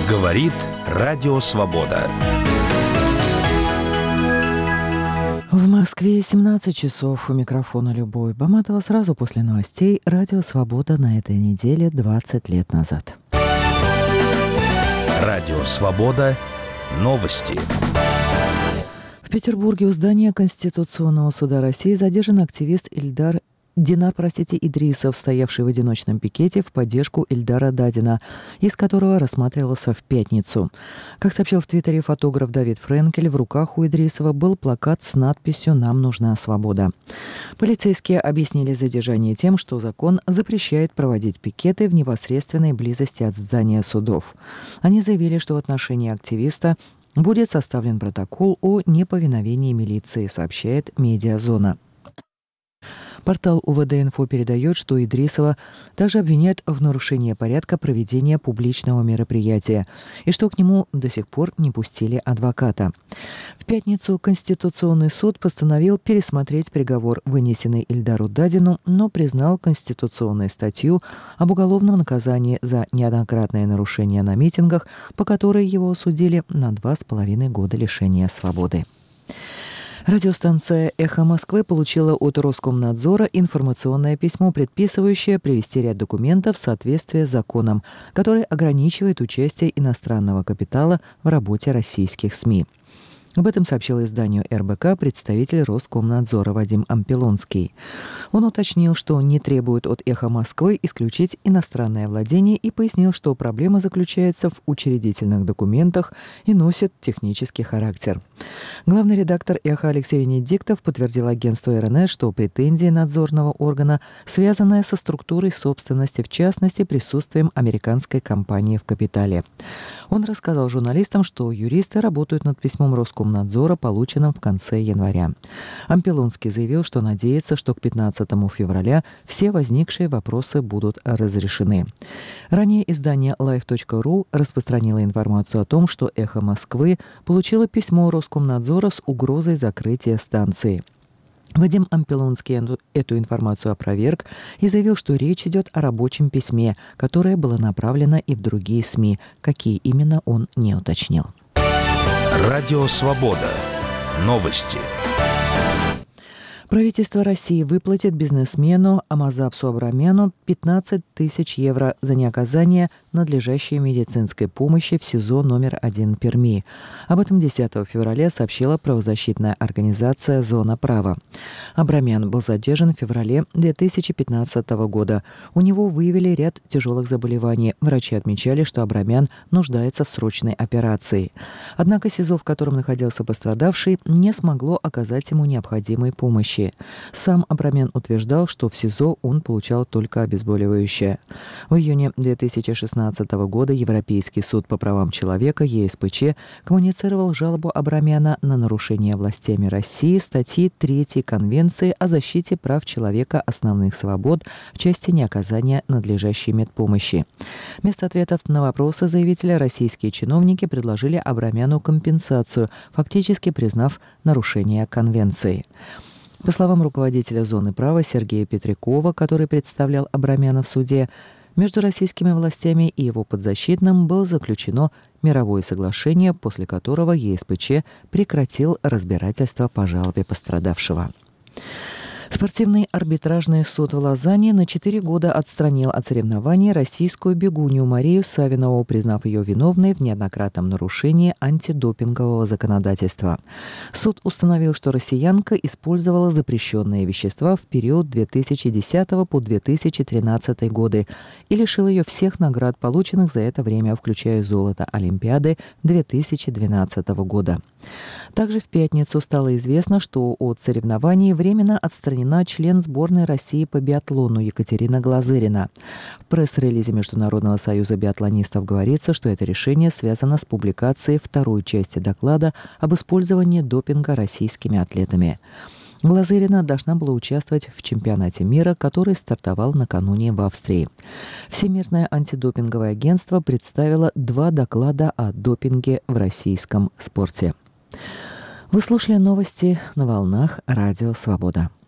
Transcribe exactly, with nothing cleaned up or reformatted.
Говорит Радио Свобода. В Москве семнадцать часов. У микрофона Любовь Баматова. Сразу после новостей Радио Свобода на этой неделе двадцать лет назад. Радио Свобода. Новости. В Петербурге у здания Конституционного суда России задержан активист Ильдар Динар, простите, Идрисов, стоявший в одиночном пикете в поддержку Ильдара Дадина, из которого рассматривался в пятницу. Как сообщил в Твиттере фотограф Давид Френкель, в руках у Идрисова был плакат с надписью «Нам нужна свобода». Полицейские объяснили задержание тем, что закон запрещает проводить пикеты в непосредственной близости от здания судов. Они заявили, что в отношении активиста будет составлен протокол о неповиновении милиции, сообщает «Медиазона». Портал УВД-Инфо передает, что Идрисова также обвиняют в нарушении порядка проведения публичного мероприятия и что к нему до сих пор не пустили адвоката. В пятницу Конституционный суд постановил пересмотреть приговор, вынесенный Ильдару Дадину, но признал конституционную статью об уголовном наказании за неоднократное нарушение на митингах, по которой его осудили на два с половиной года лишения свободы. Радиостанция «Эхо Москвы» получила от Роскомнадзора информационное письмо, предписывающее привести ряд документов в соответствие с законом, который ограничивает участие иностранного капитала в работе российских СМИ. Об этом сообщил изданию эр бэ ка представитель Роскомнадзора Вадим Ампелонский. Он уточнил, что не требует от «Эхо Москвы» исключить иностранное владение и пояснил, что проблема заключается в учредительных документах и носит технический характер. Главный редактор «Эхо» Алексей Венедиктов подтвердил агентству эр эн эс, что претензии надзорного органа связаны со структурой собственности, в частности, присутствием американской компании в капитале. Он рассказал журналистам, что юристы работают над письмом Роскомнадзора, полученным в конце января. Ампелонский заявил, что надеется, что к пятнадцатому февраля все возникшие вопросы будут разрешены. Ранее издание лайф точка ру распространило информацию о том, что «Эхо Москвы» получило письмо Роскомнадзора с угрозой закрытия станции. Вадим Ампелонский эту информацию опроверг и заявил, что речь идет о рабочем письме, которое было направлено и в другие СМИ. Какие именно, он не уточнил. Радио Свобода. Новости. Правительство России выплатит бизнесмену Амазапсу Абрамяну пятнадцать тысяч евро за неоказание надлежащей медицинской помощи в СИЗО номер один Перми. Об этом десятого февраля сообщила правозащитная организация «Зона права». Абрамян был задержан в феврале две тысячи пятнадцатого года. У него выявили ряд тяжелых заболеваний. Врачи отмечали, что Абрамян нуждается в срочной операции. Однако СИЗО, в котором находился пострадавший, не смогло оказать ему необходимой помощи. Сам Абрамян утверждал, что в СИЗО он получал только обезболивающее. В июне две тысячи шестнадцатого года Европейский суд по правам человека е эс пэ че коммуницировал жалобу Абрамяна на нарушение властями России статьи третьей Конвенции о защите прав человека, основных свобод в части неоказания надлежащей медпомощи. Вместо ответов на вопросы заявителя российские чиновники предложили Абрамяну компенсацию, фактически признав нарушение Конвенции. По словам руководителя «Зоны права» Сергея Петрякова, который представлял Абрамяна в суде, между российскими властями и его подзащитным было заключено мировое соглашение, после которого е эс пэ че прекратил разбирательство по жалобе пострадавшего. Спортивный арбитражный суд в Лозанне на четыре года отстранил от соревнований российскую бегунью Марию Савинову, признав ее виновной в неоднократном нарушении антидопингового законодательства. Суд установил, что россиянка использовала запрещенные вещества в период две тысячи десятого по две тысячи тринадцатый годы и лишил ее всех наград, полученных за это время, включая золото Олимпиады две тысячи двенадцатого года. Также в пятницу стало известно, что от соревнований временно отстранена член сборной России по биатлону Екатерина Глазырина. В пресс-релизе Международного союза биатлонистов говорится, что это решение связано с публикацией второй части доклада об использовании допинга российскими атлетами. Глазырина должна была участвовать в чемпионате мира, который стартовал накануне в Австрии. Всемирное антидопинговое агентство представило два доклада о допинге в российском спорте. Вы слушали новости на волнах Радио Свобода.